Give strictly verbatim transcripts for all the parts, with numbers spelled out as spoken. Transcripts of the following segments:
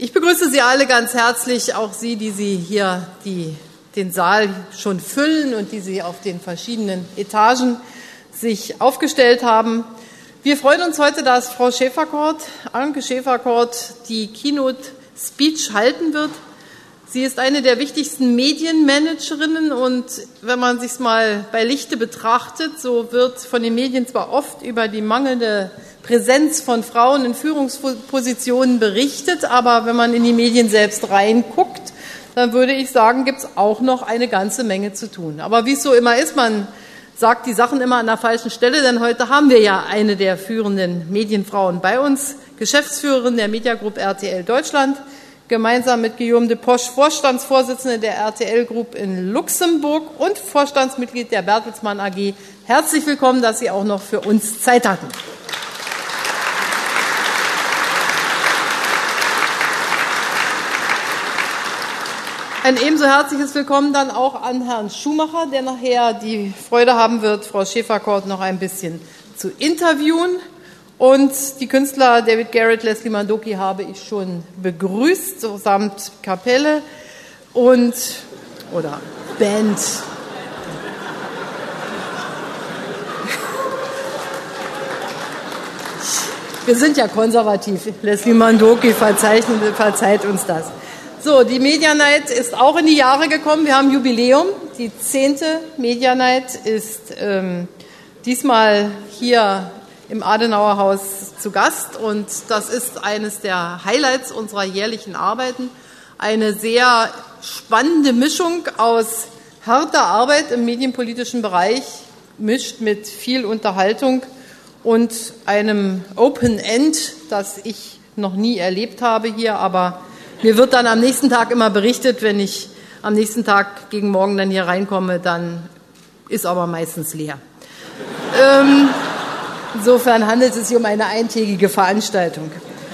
Ich begrüße Sie alle ganz herzlich, auch Sie, die Sie hier die, den Saal schon füllen und die Sie auf den verschiedenen Etagen sich aufgestellt haben. Wir freuen uns heute, dass Frau Schäferkordt, Anke Schäferkordt, die Keynote-Speech halten wird. Sie ist eine der wichtigsten Medienmanagerinnen und wenn man sich mal bei Lichte betrachtet, so wird von den Medien zwar oft über die mangelnde Präsenz von Frauen in Führungspositionen berichtet, aber wenn man in die Medien selbst reinguckt, dann würde ich sagen, gibt es auch noch eine ganze Menge zu tun. Aber wie es so immer ist, man sagt die Sachen immer an der falschen Stelle, denn heute haben wir ja eine der führenden Medienfrauen bei uns, Geschäftsführerin der Media Group R T L Deutschland, gemeinsam mit Guillaume de Posch, Vorstandsvorsitzende der R T L Group in Luxemburg und Vorstandsmitglied der Bertelsmann A G. Herzlich willkommen, dass Sie auch noch für uns Zeit hatten. Ein ebenso herzliches Willkommen dann auch an Herrn Schumacher, der nachher die Freude haben wird, Frau Schäferkordt noch ein bisschen zu interviewen. Und die Künstler David Garrett, Leslie Mandoki habe ich schon begrüßt, samt Kapelle und oder Band. Wir sind ja konservativ. Leslie Mandoki verzeiht, verzeiht uns das. So, die Media Night ist auch in die Jahre gekommen. Wir haben Jubiläum. Die zehnte Media Night ist ähm, diesmal hier im Adenauer Haus zu Gast und das ist eines der Highlights unserer jährlichen Arbeiten. Eine sehr spannende Mischung aus harter Arbeit im medienpolitischen Bereich, mischt mit viel Unterhaltung und einem Open End, das ich noch nie erlebt habe hier, aber mir wird dann am nächsten Tag immer berichtet, wenn ich am nächsten Tag gegen morgen dann hier reinkomme, dann ist aber meistens leer. Ähm, insofern handelt es sich um eine eintägige Veranstaltung.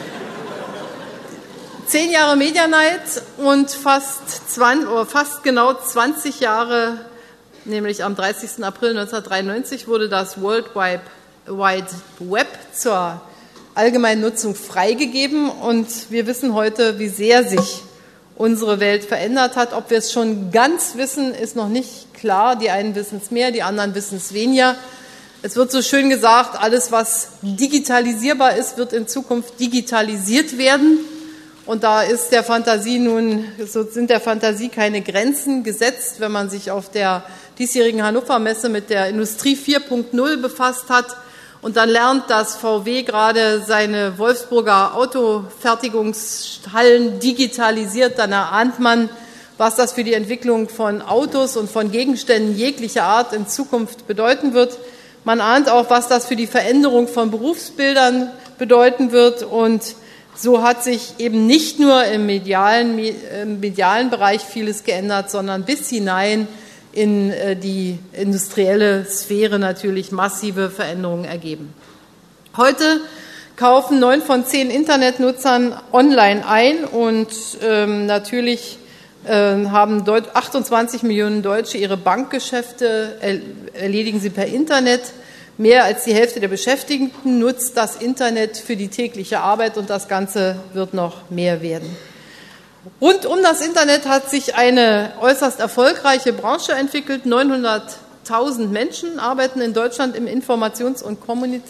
Zehn Jahre Media Night und fast, zwanzig, oder fast genau zwanzig Jahre, nämlich am dreißigsten April neunzehnhundertdreiundneunzig wurde das World Wide Web zur allgemeinen Nutzung freigegeben und wir wissen heute, wie sehr sich unsere Welt verändert hat. Ob wir es schon ganz wissen, ist noch nicht klar. Die einen wissen es mehr, die anderen wissen es weniger. Es wird so schön gesagt, alles, was digitalisierbar ist, wird in Zukunft digitalisiert werden. Und da ist der Fantasie nun, so sind der Fantasie keine Grenzen gesetzt, wenn man sich auf der diesjährigen Hannover Messe mit der Industrie vier Punkt null befasst hat. Und dann lernt, dass V W gerade seine Wolfsburger Autofertigungshallen digitalisiert, dann erahnt man, was das für die Entwicklung von Autos und von Gegenständen jeglicher Art in Zukunft bedeuten wird. Man ahnt auch, was das für die Veränderung von Berufsbildern bedeuten wird. Und so hat sich eben nicht nur im medialen, im medialen Bereich vieles geändert, sondern bis hinein in die industrielle Sphäre natürlich massive Veränderungen ergeben. Heute kaufen neun von zehn Internetnutzern online ein und ähm, natürlich äh, haben achtundzwanzig Millionen Deutsche ihre Bankgeschäfte, er, erledigen sie per Internet. Mehr als die Hälfte der Beschäftigten nutzt das Internet für die tägliche Arbeit und das Ganze wird noch mehr werden. Rund um das Internet hat sich eine äußerst erfolgreiche Branche entwickelt. neunhunderttausend Menschen arbeiten in Deutschland im Informations- und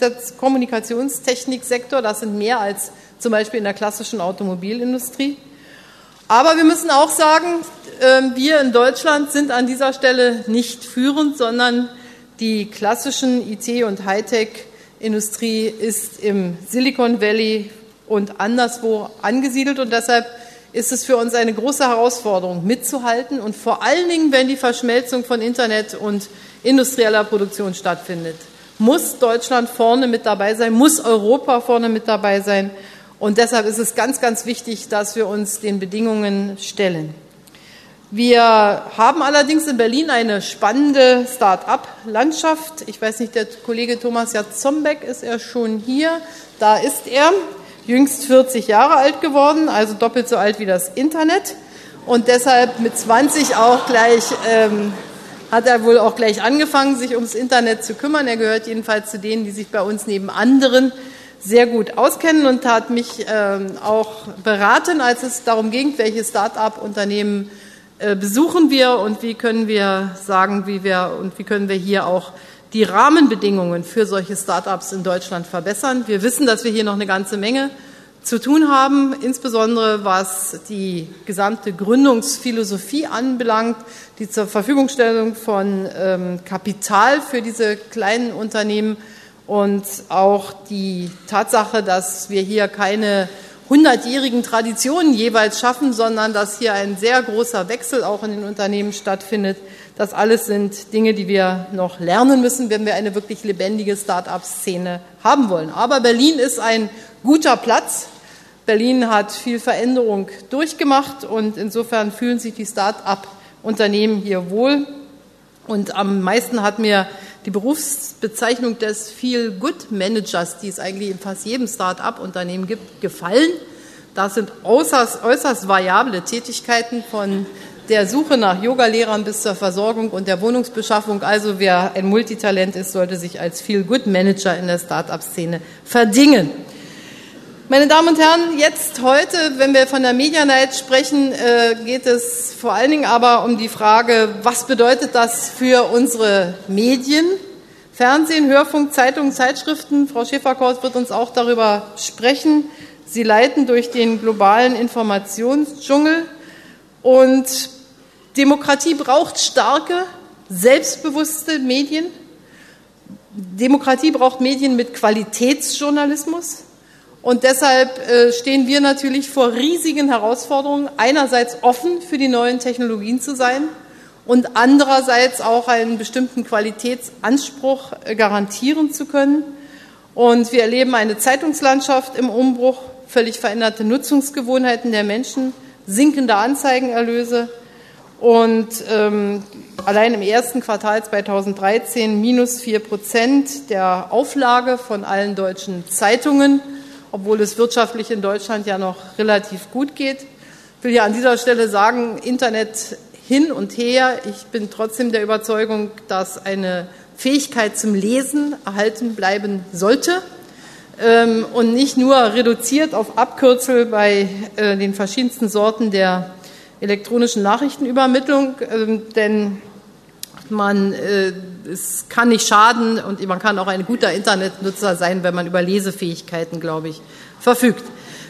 Kommunikationstechniksektor. Das sind mehr als zum Beispiel in der klassischen Automobilindustrie. Aber wir müssen auch sagen, wir in Deutschland sind an dieser Stelle nicht führend, sondern die klassischen I T- und Hightech-Industrie ist im Silicon Valley und anderswo angesiedelt und deshalb ist es für uns eine große Herausforderung, mitzuhalten und vor allen Dingen, wenn die Verschmelzung von Internet und industrieller Produktion stattfindet, muss Deutschland vorne mit dabei sein, muss Europa vorne mit dabei sein und deshalb ist es ganz, ganz wichtig, dass wir uns den Bedingungen stellen. Wir haben allerdings in Berlin eine spannende Start-up-Landschaft. Ich weiß nicht, der Kollege Thomas Jatzombeck, ist er schon hier? Da ist er. Jüngst vierzig Jahre alt geworden, also doppelt so alt wie das Internet und deshalb mit zwanzig auch gleich, ähm, hat er wohl auch gleich angefangen, sich ums Internet zu kümmern. Er gehört jedenfalls zu denen, die sich bei uns neben anderen sehr gut auskennen und hat mich ähm, auch beraten, als es darum ging, welche Start-up-Unternehmen äh, besuchen wir und wie können wir sagen, wie wir und wie können wir hier auch die Rahmenbedingungen für solche Start-ups in Deutschland verbessern. Wir wissen, dass wir hier noch eine ganze Menge zu tun haben, insbesondere was die gesamte Gründungsphilosophie anbelangt, die zur Verfügungstellung von ähm, Kapital für diese kleinen Unternehmen und auch die Tatsache, dass wir hier keine hundertjährigen Traditionen jeweils schaffen, sondern dass hier ein sehr großer Wechsel auch in den Unternehmen stattfindet. Das alles sind Dinge, die wir noch lernen müssen, wenn wir eine wirklich lebendige Start-up-Szene haben wollen. Aber Berlin ist ein guter Platz. Berlin hat viel Veränderung durchgemacht und insofern fühlen sich die Start-up-Unternehmen hier wohl. Und am meisten hat mir die Berufsbezeichnung des Feel-Good-Managers, die es eigentlich in fast jedem Start-up-Unternehmen gibt, gefallen. Das sind äußerst, äußerst variable Tätigkeiten von der Suche nach Yogalehrern bis zur Versorgung und der Wohnungsbeschaffung. Also wer ein Multitalent ist, sollte sich als Feel-Good-Manager in der Start-up-Szene verdingen. Meine Damen und Herren, jetzt heute, wenn wir von der Media Night sprechen, geht es vor allen Dingen aber um die Frage, was bedeutet das für unsere Medien? Fernsehen, Hörfunk, Zeitungen, Zeitschriften. Frau Schäfer-Korth wird uns auch darüber sprechen. Sie leiten durch den globalen Informationsdschungel. Und Demokratie braucht starke, selbstbewusste Medien. Demokratie braucht Medien mit Qualitätsjournalismus. Und deshalb stehen wir natürlich vor riesigen Herausforderungen, einerseits offen für die neuen Technologien zu sein und andererseits auch einen bestimmten Qualitätsanspruch garantieren zu können. Und wir erleben eine Zeitungslandschaft im Umbruch, völlig veränderte Nutzungsgewohnheiten der Menschen, sinkende Anzeigenerlöse und ähm, allein im ersten Quartal zweitausenddreizehn minus vier Prozent der Auflage von allen deutschen Zeitungen, obwohl es wirtschaftlich in Deutschland ja noch relativ gut geht. Ich will ja an dieser Stelle sagen, Internet hin und her. Ich bin trotzdem der Überzeugung, dass eine Fähigkeit zum Lesen erhalten bleiben sollte ähm, und nicht nur reduziert auf Abkürzel bei äh, den verschiedensten Sorten der elektronischen Nachrichtenübermittlung, äh, denn man, äh, es kann nicht schaden und man kann auch ein guter Internetnutzer sein, wenn man über Lesefähigkeiten, glaube ich, verfügt.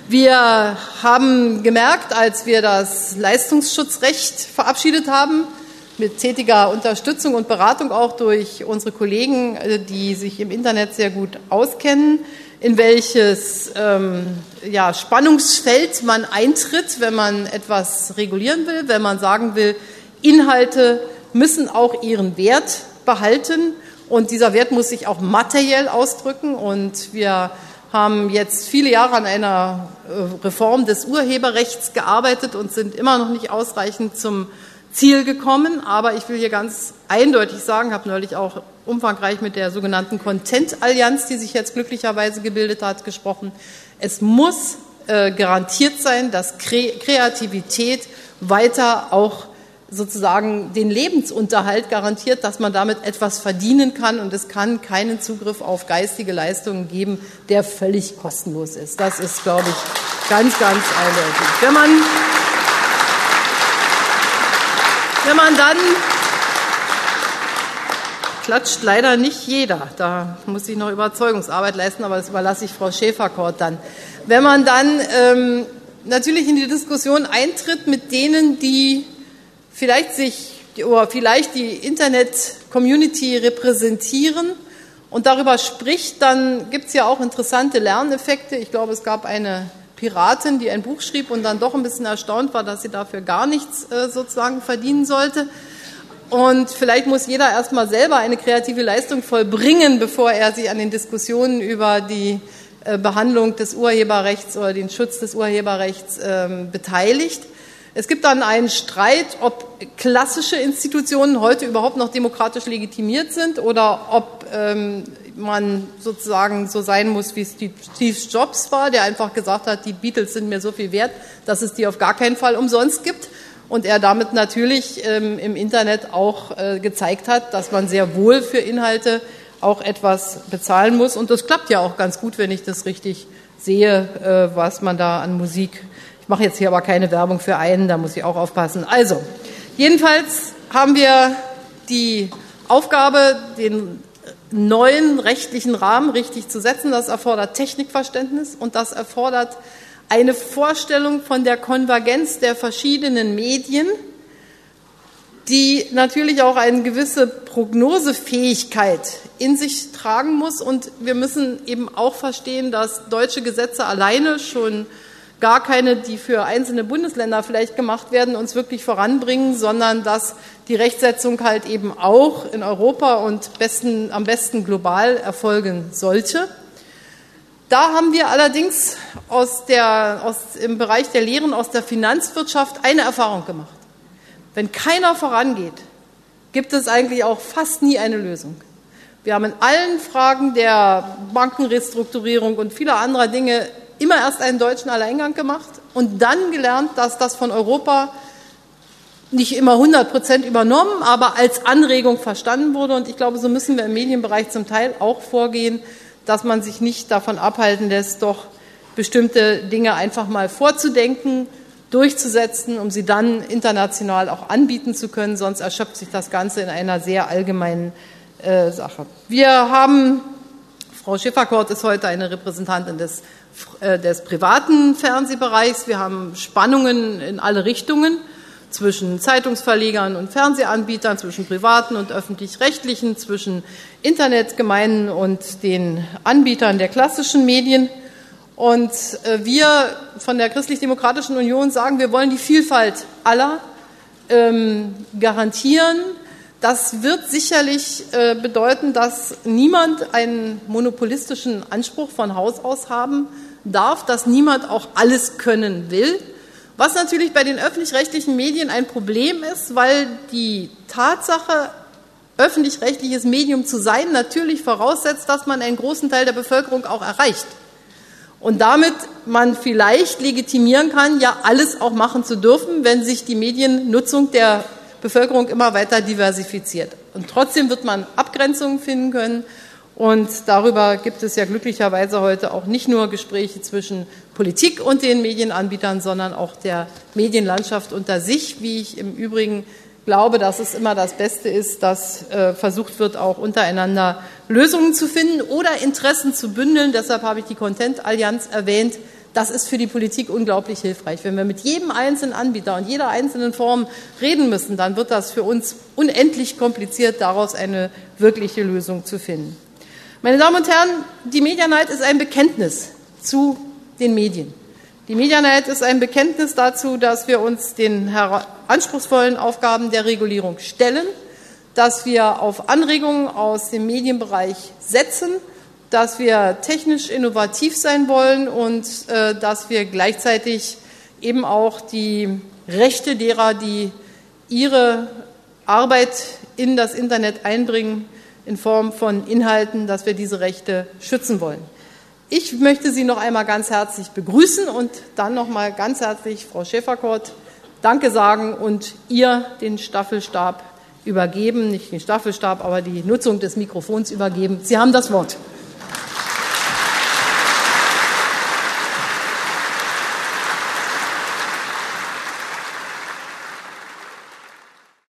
Wir haben gemerkt, als wir das Leistungsschutzrecht verabschiedet haben, mit tätiger Unterstützung und Beratung auch durch unsere Kollegen, die sich im Internet sehr gut auskennen, in welches ähm, ja, Spannungsfeld man eintritt, wenn man etwas regulieren will, wenn man sagen will, Inhalte müssen auch ihren Wert behalten und dieser Wert muss sich auch materiell ausdrücken. Und wir haben jetzt viele Jahre an einer Reform des Urheberrechts gearbeitet und sind immer noch nicht ausreichend zum Ziel gekommen. Aber ich will hier ganz eindeutig sagen, habe neulich auch umfangreich mit der sogenannten Content-Allianz, die sich jetzt glücklicherweise gebildet hat, gesprochen. Es muss äh, garantiert sein, dass Kre- Kreativität weiter auch sozusagen den Lebensunterhalt garantiert, dass man damit etwas verdienen kann und es kann keinen Zugriff auf geistige Leistungen geben, der völlig kostenlos ist. Das ist, glaube ich, ganz, ganz eindeutig. Wenn man, wenn man dann, klatscht leider nicht jeder, da muss ich noch Überzeugungsarbeit leisten, aber das überlasse ich Frau Schäfer-Korth dann. Wenn man dann ähm, natürlich in die Diskussion eintritt mit denen, die vielleicht sich oder vielleicht die Internet-Community repräsentieren und darüber spricht, dann gibt es ja auch interessante Lerneffekte. Ich glaube, es gab eine Piratin, die ein Buch schrieb und dann doch ein bisschen erstaunt war, dass sie dafür gar nichts äh, sozusagen verdienen sollte. Und vielleicht muss jeder erstmal selber eine kreative Leistung vollbringen, bevor er sich an den Diskussionen über die äh, Behandlung des Urheberrechts oder den Schutz des Urheberrechts äh, beteiligt. Es gibt dann einen Streit, ob klassische Institutionen heute überhaupt noch demokratisch legitimiert sind oder ob ähm, man sozusagen so sein muss, wie Steve Jobs war, der einfach gesagt hat, die Beatles sind mir so viel wert, dass es die auf gar keinen Fall umsonst gibt. Und er damit natürlich ähm, im Internet auch äh, gezeigt hat, dass man sehr wohl für Inhalte auch etwas bezahlen muss. Und das klappt ja auch ganz gut, wenn ich das richtig sehe, was man da an Musik. Ich mache jetzt hier aber keine Werbung für einen, da muss ich auch aufpassen. Also, jedenfalls haben wir die Aufgabe, den neuen rechtlichen Rahmen richtig zu setzen. Das erfordert Technikverständnis und das erfordert eine Vorstellung von der Konvergenz der verschiedenen Medien, die natürlich auch eine gewisse Prognosefähigkeit in sich tragen muss. Und wir müssen eben auch verstehen, dass deutsche Gesetze alleine, schon gar keine, die für einzelne Bundesländer vielleicht gemacht werden, uns wirklich voranbringen, sondern dass die Rechtsetzung halt eben auch in Europa und besten, am besten global erfolgen sollte. Da haben wir allerdings aus der, aus, im Bereich der Lehren aus der Finanzwirtschaft eine Erfahrung gemacht. Wenn keiner vorangeht, gibt es eigentlich auch fast nie eine Lösung. Wir haben in allen Fragen der Bankenrestrukturierung und vieler anderer Dinge immer erst einen deutschen Alleingang gemacht und dann gelernt, dass das von Europa nicht immer hundert Prozent übernommen, aber als Anregung verstanden wurde. Und ich glaube, so müssen wir im Medienbereich zum Teil auch vorgehen, dass man sich nicht davon abhalten lässt, doch bestimmte Dinge einfach mal vorzudenken, durchzusetzen, um sie dann international auch anbieten zu können. Sonst erschöpft sich das Ganze in einer sehr allgemeinen äh, Sache. Wir haben, Frau Schäferkordt ist heute eine Repräsentantin des des privaten Fernsehbereichs. Wir haben Spannungen in alle Richtungen zwischen Zeitungsverlegern und Fernsehanbietern, zwischen privaten und öffentlich-rechtlichen, zwischen Internetgemeinden und den Anbietern der klassischen Medien. Und wir von der Christlich-Demokratischen Union sagen, wir wollen die Vielfalt aller ähm, garantieren. Das wird sicherlich äh, bedeuten, dass niemand einen monopolistischen Anspruch von Haus aus haben darf, dass niemand auch alles können will. Was natürlich bei den öffentlich-rechtlichen Medien ein Problem ist, weil die Tatsache, öffentlich-rechtliches Medium zu sein, natürlich voraussetzt, dass man einen großen Teil der Bevölkerung auch erreicht. Und damit man vielleicht legitimieren kann, ja alles auch machen zu dürfen, wenn sich die Mediennutzung der Bevölkerung immer weiter diversifiziert. Und trotzdem wird man Abgrenzungen finden können. Und darüber gibt es ja glücklicherweise heute auch nicht nur Gespräche zwischen Politik und den Medienanbietern, sondern auch der Medienlandschaft unter sich, wie ich im Übrigen glaube, dass es immer das Beste ist, dass äh, versucht wird, auch untereinander Lösungen zu finden oder Interessen zu bündeln. Deshalb habe ich die Content-Allianz erwähnt. Das ist für die Politik unglaublich hilfreich. Wenn wir mit jedem einzelnen Anbieter und jeder einzelnen Form reden müssen, dann wird das für uns unendlich kompliziert, daraus eine wirkliche Lösung zu finden. Meine Damen und Herren, die Medienheit ist ein Bekenntnis zu den Medien. Die Medienheit ist ein Bekenntnis dazu, dass wir uns den anspruchsvollen Aufgaben der Regulierung stellen, dass wir auf Anregungen aus dem Medienbereich setzen, dass wir technisch innovativ sein wollen und äh, dass wir gleichzeitig eben auch die Rechte derer, die ihre Arbeit in das Internet einbringen, in Form von Inhalten, dass wir diese Rechte schützen wollen. Ich möchte Sie noch einmal ganz herzlich begrüßen und dann noch mal ganz herzlich Frau Schäferkordt Danke sagen und ihr den Staffelstab übergeben, nicht den Staffelstab, aber die Nutzung des Mikrofons übergeben. Sie haben das Wort.